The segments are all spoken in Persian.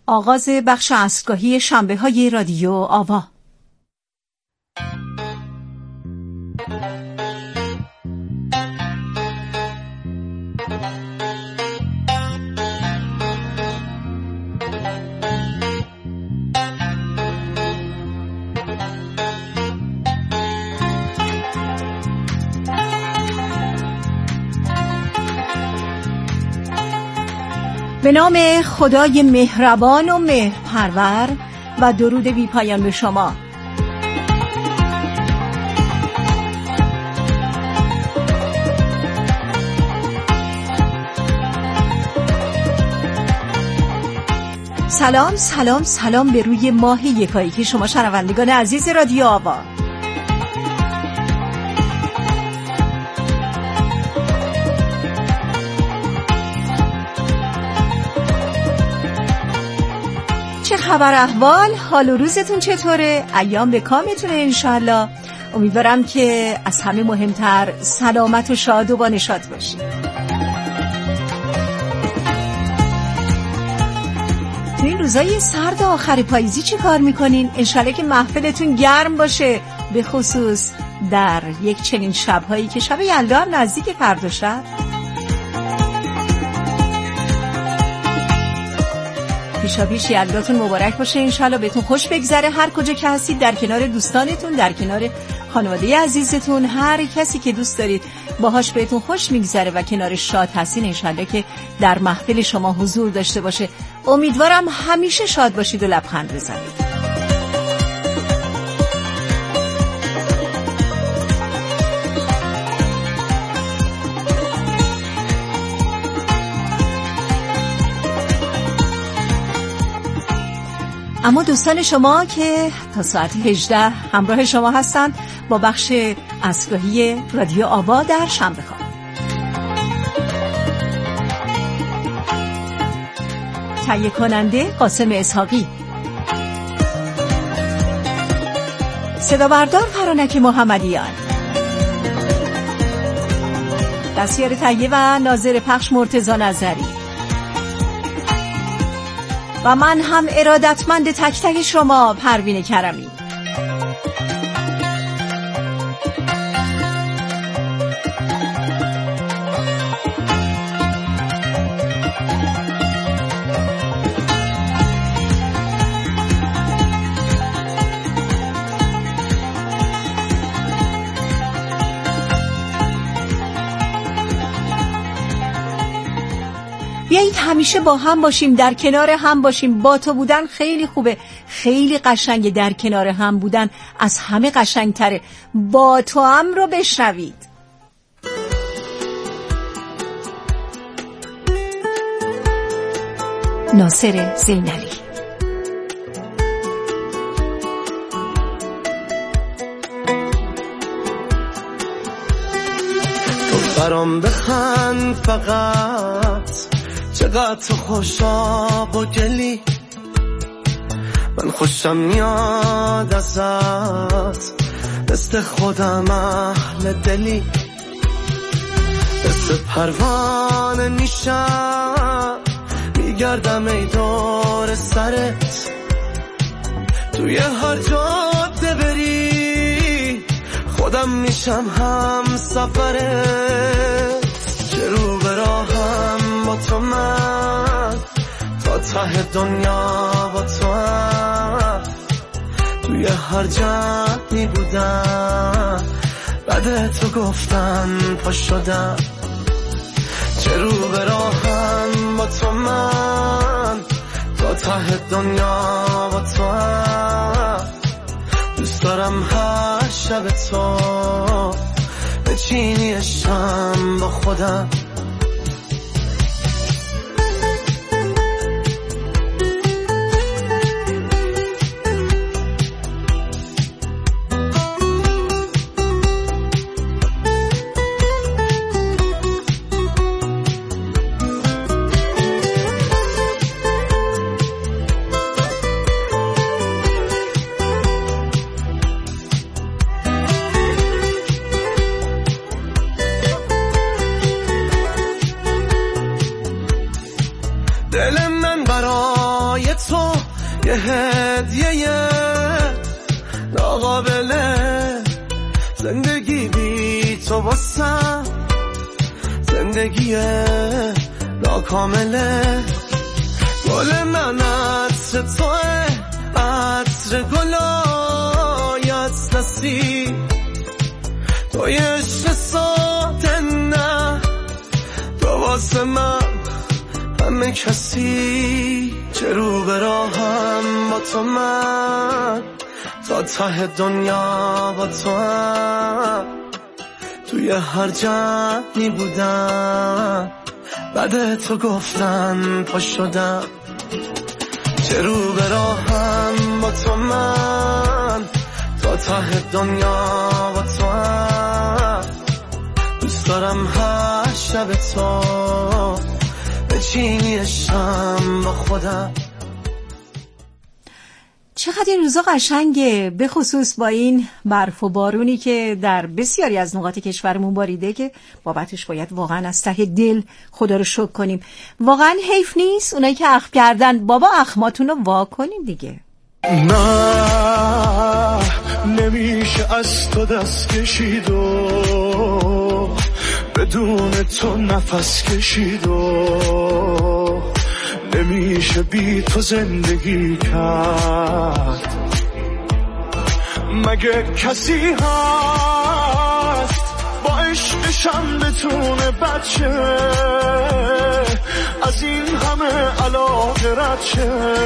آغاز بخش عصرگاهی شنبه‌های رادیو آوا. به نام خدای مهربان و مهرپرور و درود بی پایان به شما. سلام سلام سلام به روی ماه یکایی که شما شنوندگان عزیز رادیو آوا. چه خبر احوال؟ حال و روزتون چطوره؟ ایام به کامتونه انشالله. امیدوارم که از همه مهمتر سلامت و شاد و با نشاط باشید. تو این روزای سرد آخر پاییزی چی کار میکنین؟ انشالله که محفلتون گرم باشه، به خصوص در یک چنین شبهایی که شب یلدا هم نزدیک فردا شب. پیشاپیش یلداتون مبارک باشه، انشالله بهتون خوش بگذره هر کجا که هستید، در کنار دوستانتون، در کنار خانواده عزیزتون، هر کسی که دوست دارید باهاش بهتون خوش میگذره و کنارش شاد هستین، انشالله که در محفل شما حضور داشته باشه. امیدوارم همیشه شاد باشید و لبخند بزنید. اما دوستان شما که تا ساعت 18 همراه شما هستند با بخش عصرگاهی رادیو آوا در شنبه خواب. تهیه کننده قاسم اسحاقی، صدا بردار فرانک محمدیان، دستیار تهیه و ناظر پخش مرتضی نظری و من هم ارادتمند تک تک شما پروین کرمی. بیایید همیشه با هم باشیم، در کنار هم باشیم. با تو بودن خیلی خوبه، خیلی قشنگه. در کنار هم بودن از همه قشنگتره. با تو هم رو بشنوید. ناصر زینلی. تو برام بخند فقط، چقدر تو خوشاب و گلی، من خوشم میاد ازت، مثل خودم اهل دلی، مثل پروانه میشم میگردم ای دور سرت، توی هر جاده بری خودم میشم هم سفرت، چه رو به راهم با تو من، تا ته دنیا با تو هم، توی هر جمعی بودم بعد تو گفتن پا شدم، چه رو به راهم با تو من، تا ته دنیا با تو هم، دوست دارم هر شب تو بچینی شم با خودم. یه هدیه ناقابله، زندگی بی تو واسم زندگی ناکامله. گل من عطر توه، عطر گلای از نسی، توی عشق ساده نه، تو واسه من همه کسی. چه رو به راهم با تو من، تا ته دنیا با تو هم، توی هر جمعی بودم بعد تو گفتن پا شدم. چه رو به راهم با تو من، تا ته دنیا با تو هم، دوست دارم هر شب تو بچینی عشقم با خودم. چقدر این روزا قشنگه، به خصوص با این برف و بارونی که در بسیاری از نقاط کشورمون باریده که بابتش باید واقعا از ته دل خدا رو شکر کنیم. واقعا حیف نیست اونایی که اخم کردن، بابا اخماتون رو وا کنیم دیگه. نه نمیشه از تو دست کشید و بدون تو نفس کشید و نمیشه بی تو زندگی کرد. مگه کسی هست با عشقشم بتونه بچه از این همه علاقه رد شه؟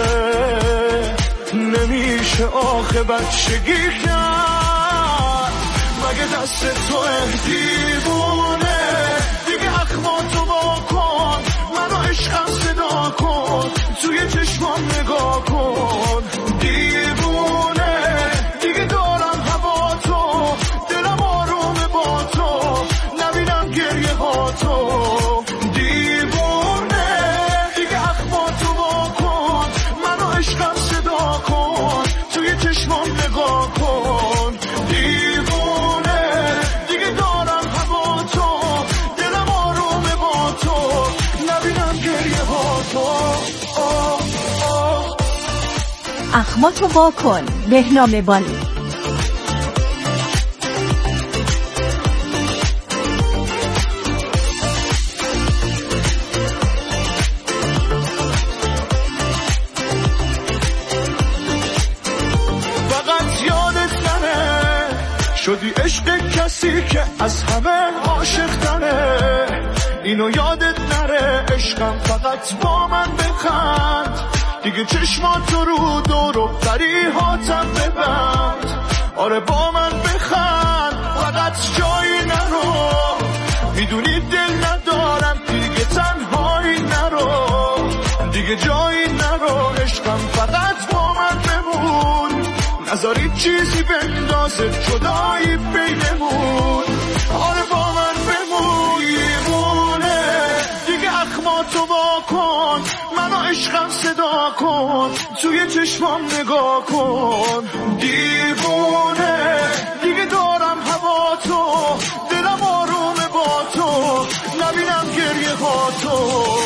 نمیشه آخه بچگی کرد. مگه دست تو دیوونه دیگه اخماتو با کن، منو عشقم صدا کن، توی چشمام نگاه کن. دیوونه دیگه دارم هوا تو، دلم آرومه با تو، نبینم گریه ها تو. دیوونه دیگه اخماتو با کن، منو عشقم صدا کن، توی چشمام نگاه کن. دیوونه دیگه دارم هوا تو، دلم آرومه با تو، نبینم گریه ها تو. اخماتو وا کن، بهنام بانی. شدی عشق کسی که از همه عاشق تره، اینو یادت نره. عشقم فقط با من بخند، دیگه چشماتو رو دور و پریهاتم ببند. آره با من بخند، فقط جایی نرو، میدونی دل ندارم دیگه تنهایی نرو، دیگه جایی نرو. عشقم فقط با من بمون، نذاری چیزی بندازه جدایی بینمون. آره با من بمون. دیوونه دیگه اخماتو وا کن، منو عشقم صدا کن، توی چشمام نگاه کن. دیوونه دیگه دارم هوا تو، دلم آرومه با تو، نبینم گریه ها تو.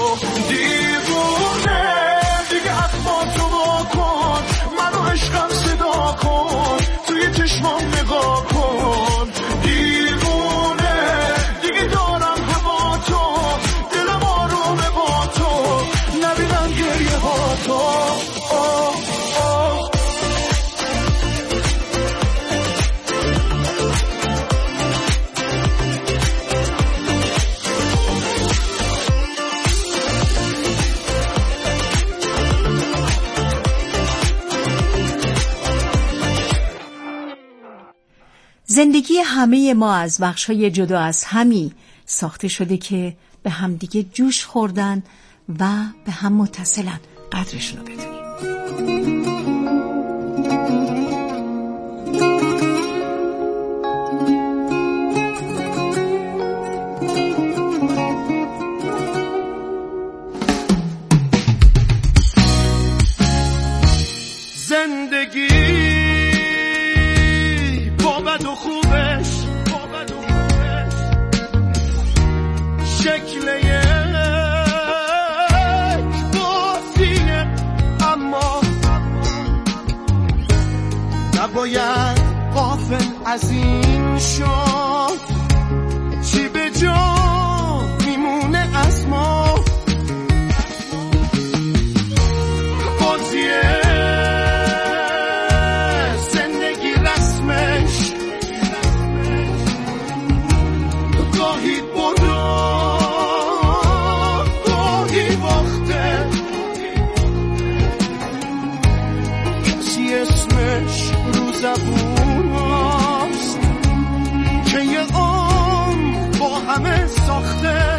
دیوونه دیگه اخماتو وا کن، منو عشقم صدا کن، توی چشمام نگاه کن. دیوونه دیگه دارم هوا تو، دلم آرومه با تو، نبینم گریه ها تو. زندگی همه ما از بخشای جدا از همی ساخته شده که به همدیگه جوش خوردن و به هم متصلن. قدرشون رو بدونیم. زندگی با بد و خوبش شکل یک بازیه، اما نباید غافل از این شد، چی به جا میمونه از ما. بازیه زندگی رسمش گاهی برو گاهی باخته، کسی اسمش رو زبون هست که یه عمر با همه ساخته.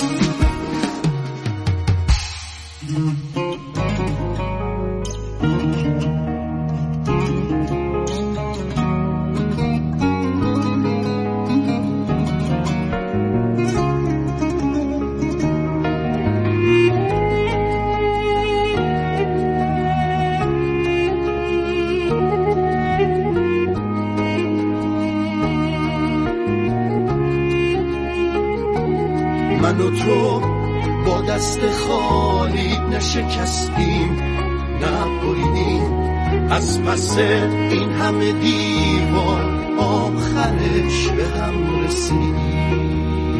من و تو با دست خالی نشکستیم، نبریدیم از پس این همه دیوار، آخرش به هم رسیدیم.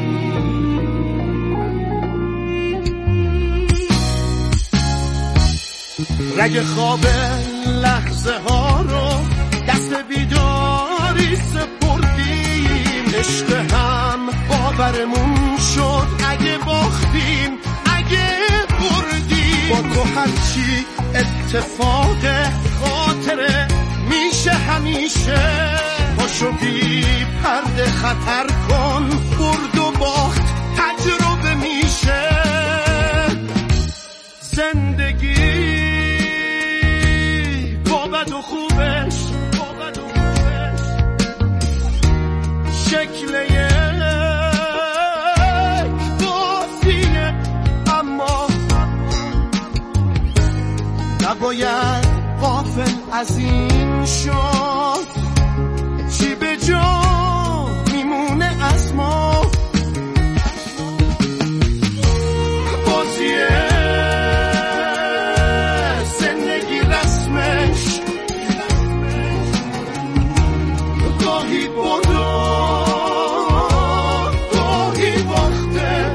رگ خواب لحظه ها رو دست بیداری سپردیم، عشق هم باورمون شد اگه باختیم اگه بردیم. با تو هرچی اتفاق خاطره میشه همیشه، پاشو بی پرده خطر کن، برد و باخت تجربه میشه. زندگی با بد و خوبش شکل نباید غافل از این شد، چی به جا میمونه از ما. بازیه زندگی رسمش گاهی برو گاهی باخته،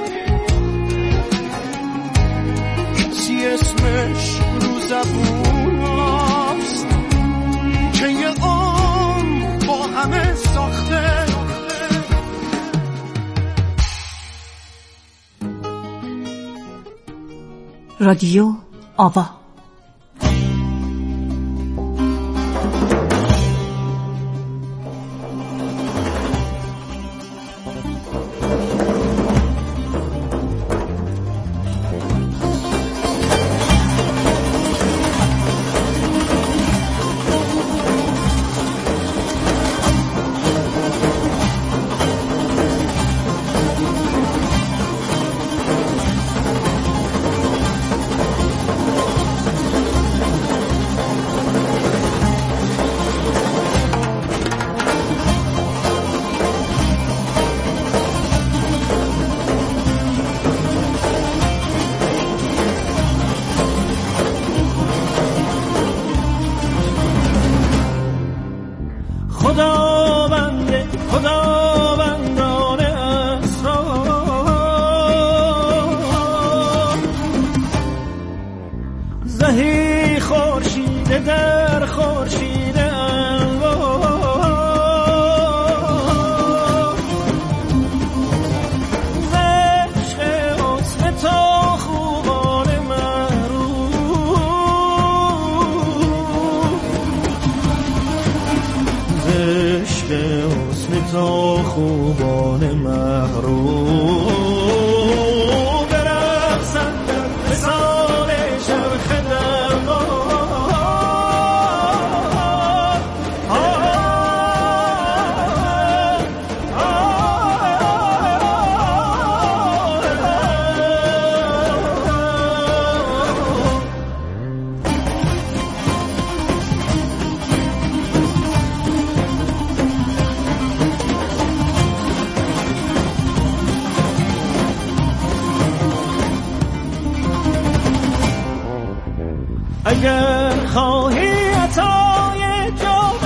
کسی اسمش زبون هست که یه عمر با همه ساخته. رادیو آوا. اگر خواهی عطای جا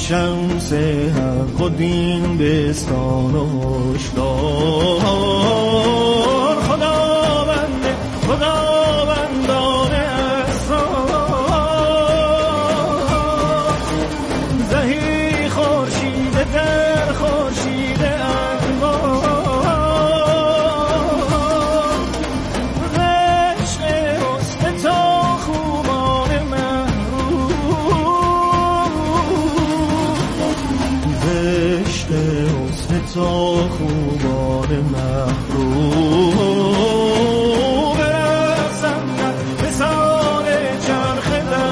شمس حق و دین بستان و هشدار خداوندان اسرار زهی خورشید در خورشید انوار عشق حسن تا خوبان تا خوبان محروم برسند به سال چرخ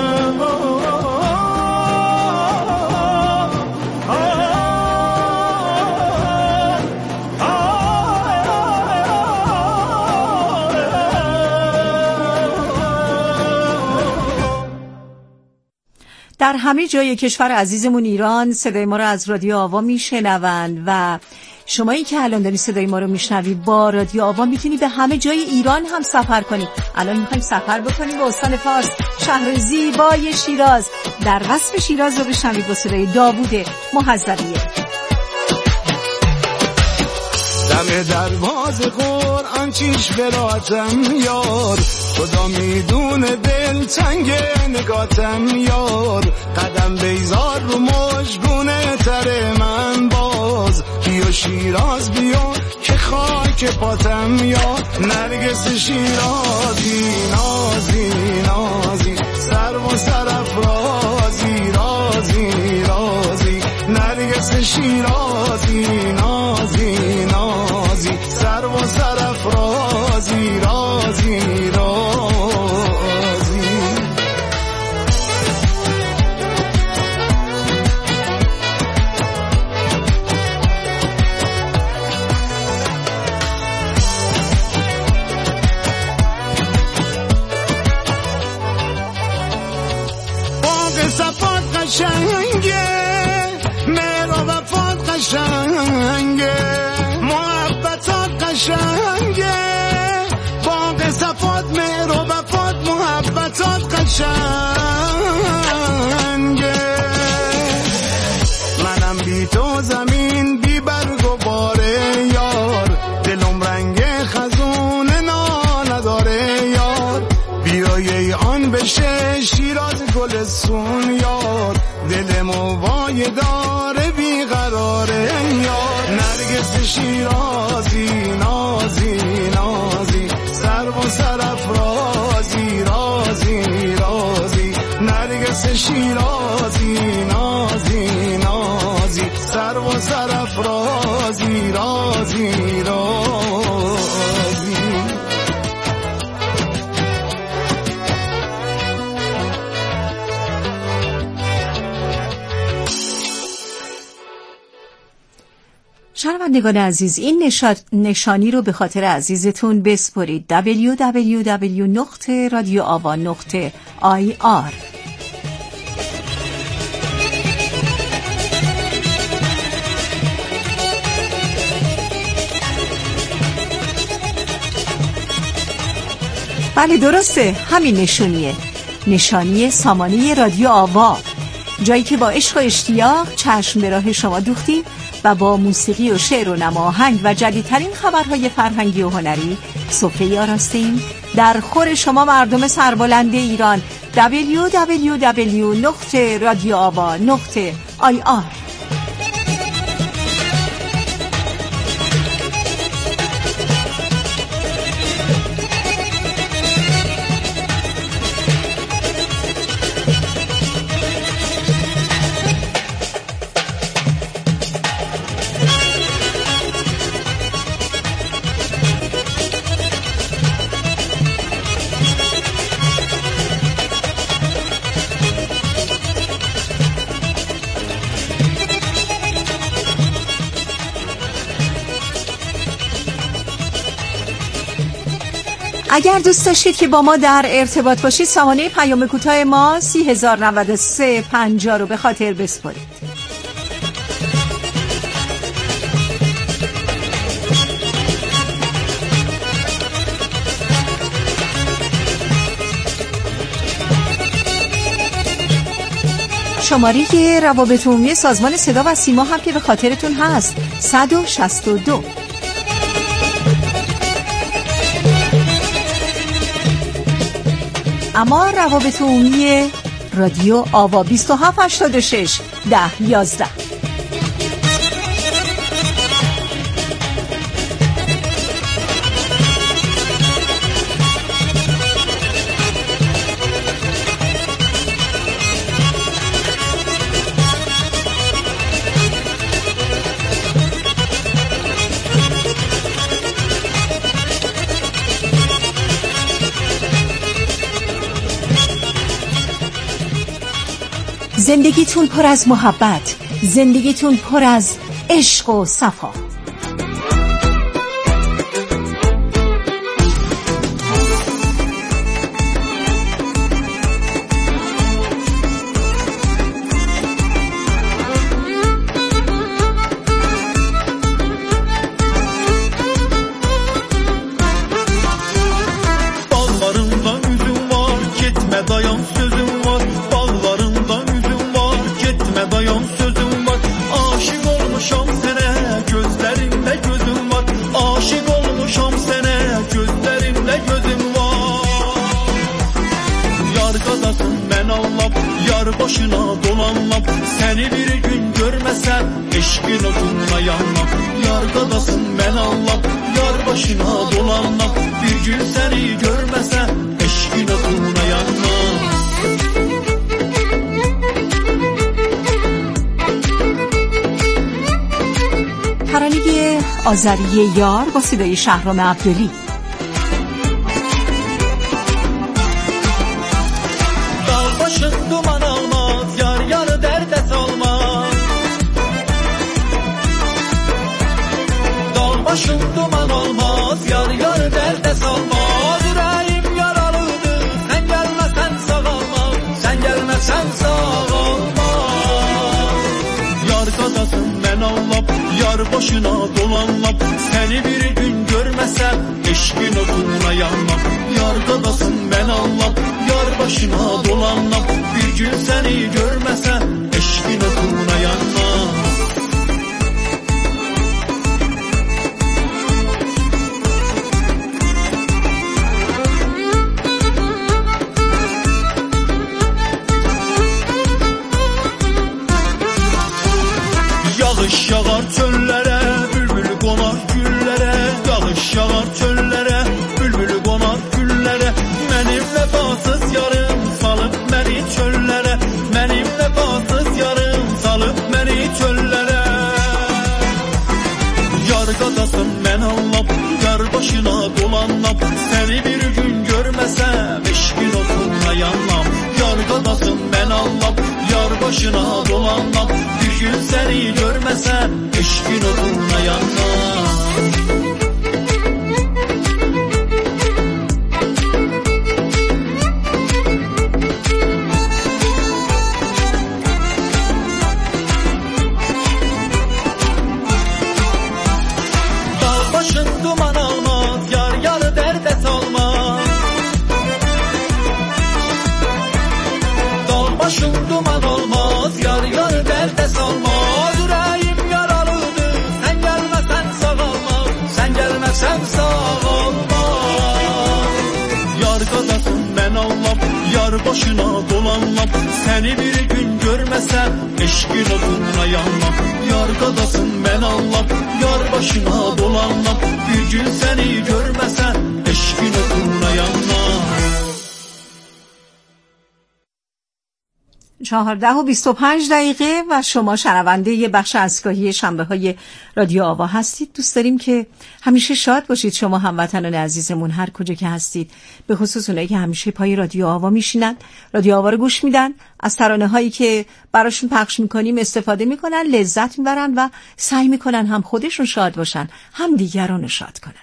در همه جای کشور عزیزمون ایران صدای ما رو از رادیو آوا میشنوند و شمایی که الان داری صدای ما رو میشنوی با رادیو آوا میتونی به همه جای ایران هم سفر کنی. الان میخوایم سفر بکنیم به استان فارس، شهر زیبای شیراز. در وصف شیراز رو بشنوید با صدای داوود محذبیه. دم دروازه قرآن چیش براتم یار، خدا میدونه دل تنگ نگاتم یار، قدم بیزار رو مجگونه تر من باز، بیا شیراز بیا که خاک پاتم یار، نرگس شیرازی نازی نازی سر و سرافرازی رازی رازی، نرگس شیرازی نازی نازی سر و سرافرازی رازی رازی. باغ صفات قشنگه، مهر و وفات قشنگه، محبتات قشنگه، باغ صفات مهر و وفات محبتات قشنگه، منم بی تو زمین بی برگ و باره یار، دلم رنگ خزون نداره یار، بیای آن بشه شیراز گلستون یار، دلم وای داره بیقراره یار، نرگس شیرازی نازی نازی سر و سرافرازی رازی رازی، نرگس شیرازی نازی نازی سر و سرافرازی رازی رازی. شنوندگان عزیز، این نشانی رو به خاطر عزیزتون بسپرید: www.radioava.ir. بله درسته، همین نشونیه، نشانی سامانه رادیو آوا، جایی که با عشق و اشتیاق چشم به راه شما دوختیم و با موسیقی و شعر و نماهنگ و جدیدترین خبرهای فرهنگی و هنری سفره آراستیم در خور شما مردم سربلند ایران. www.radioava.ir. اگر دوست داشتید که با ما در ارتباط باشید، سامانه پیام کوتاه ما 309350 رو به خاطر بسپارید. شماره روابط عمومی سازمان صدا و سیما هم که به خاطرتون هست 162. اما روابط عمومی رادیو آوا 2786 1011. زندگیتون پر از محبت، زندگیتون پر از عشق و صفا. Başına dolanmam seni bir gün görmesem eşkin odunla yanmam Yargıdasın ben anlam yar başına dolanmam bir gün seni görmesem eşkin odunla yanmam ترانه آذری یار با صدای شهرام عبدلی. Başım duman olmaz, yar yar derde salmaz Yüreğim yaralıdır, sen gelmesen sağalmam Sen gelmesen sağalmam Yar kadasın ben anlap, yar başına dolanlap Seni bir gün görmesem, eşkin odunla yanmam Yar kadasın ben anlap, yar başına dolanlap Bir gün seni görmesem, eşkin odunla yanmam Yağış yağar çöllere, bülbül konar güllere Yağış yağar çöllere, bülbül konar güllere Benim vefasız yarım salıp beni çöllere Benim vefasız yarım salıp beni çöllere Yar kadasın ben anlap, yar başına dolanlap Seni bir gün görmesem, eşkin odunla yanmam Yar kadasın ben anlap, yar başına dolanlap Bir gün seni görmesem, eşkin odunla yanmam Başına dolanlap Seni bir gün görmesem eşkin odunla yanmam Yar kadasın ben anlap Yar başına dolanlap Bir gün seni görmesem eşkin odunla yanmam 4:25 و شما شنونده یه بخش اسکاهی شنبه های رادیو آوا هستید. دوست داریم که همیشه شاد باشید شما هموطنان عزیزمون هر کجا که هستید، به خصوص اونایی که همیشه پای رادیو آوا میشینن، رادیو آوا رو گوش میدن، از ترانه هایی که براشون پخش میکنیم استفاده میکنن، لذت میبرن و سعی میکنن هم خودشون شاد باشن هم دیگران رو شاد کنن.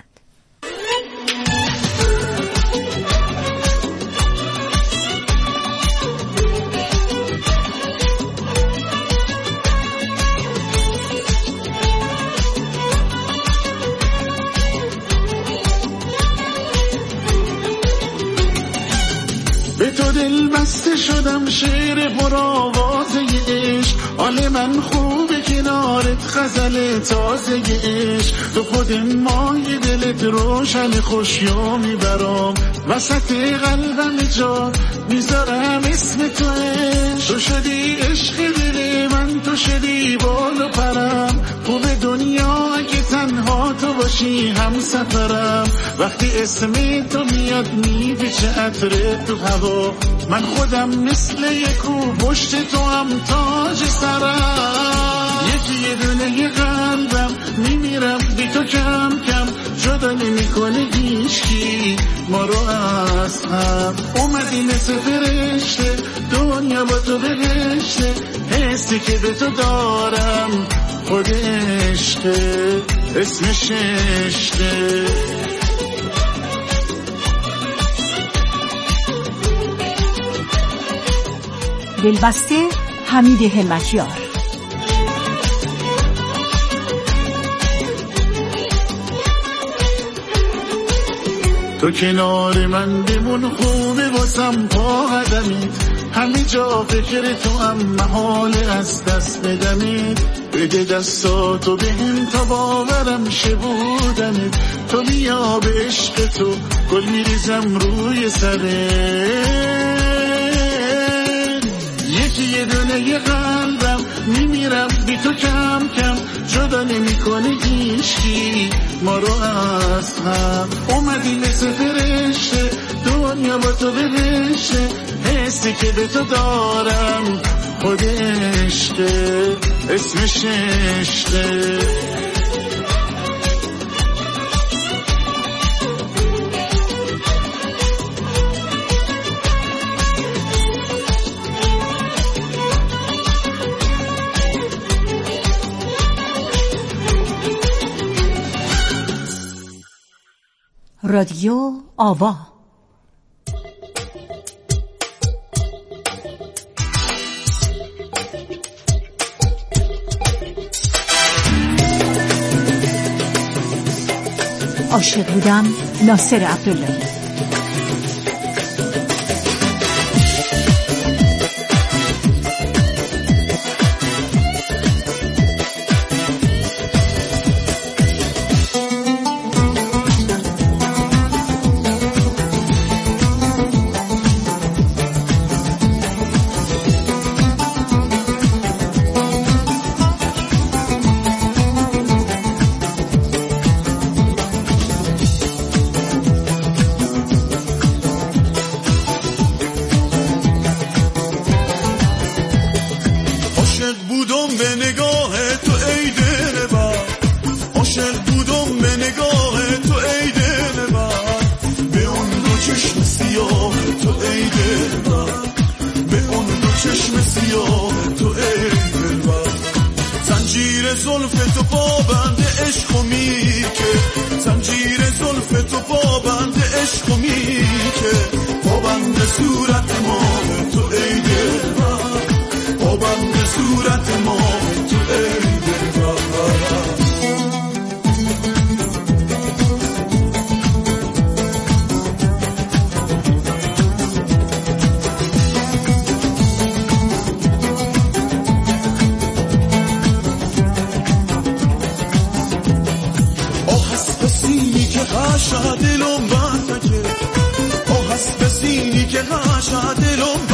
به تو تو دل بسته شدم شعر پرآوازه عشق، حال من خوبه کنارت غزل تازه عشق، تو خود مای دلت روشن خوشیو میبرم، وسط قلبم جا میذارم اسم تو عشق، تو شدی عشق دل من، تو شدی بال و پرم، خوب دنیا اگه تنها تو باشی هم سفرم، وقتی اسم تو میاد میپیچه عطر تو هوا، من خودم مثل یکو پشت تو هم تاج سرم، یکی یه دونه قلبم میمیرم بی تو کم کم، جدا نمیکنه هیچکی ما رو از هم، اومدی مثل فرشته دنیا با تو بهشته، حسی که به تو دارم خود عشقه اسمش عشقه. دلبسته حمید همتیار. تو کنار من بمون خوبه واسم پا قدمیت، همه جا فکر تو هم محال از دست بدمید، بده دستاتو بهم تا باورم شه بودنت، تو بیا به عشق تو گل میریزم روی سرت، یکی یه دونه یه قلبم میمیرم بی تو کم کم، جدا نمیکنه هیچکی ما رو از هم، اومدی مثل فرشته دنیا با تو بهشته، حسی که به تو دارم خود عشقه اسمش عشقه. رادیو آوا. عاشق بودم ناصر عبداللهی. دلم